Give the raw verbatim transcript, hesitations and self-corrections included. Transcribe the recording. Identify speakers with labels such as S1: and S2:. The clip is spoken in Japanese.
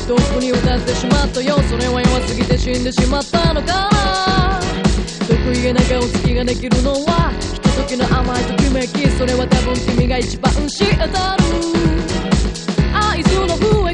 S1: とっくに歌ってしまったよ。それは弱すぎて死んでしまったのかな。得意げな顔つきができるのはひとときの甘いときめき。それは多分君が一番知ってる。合図の笛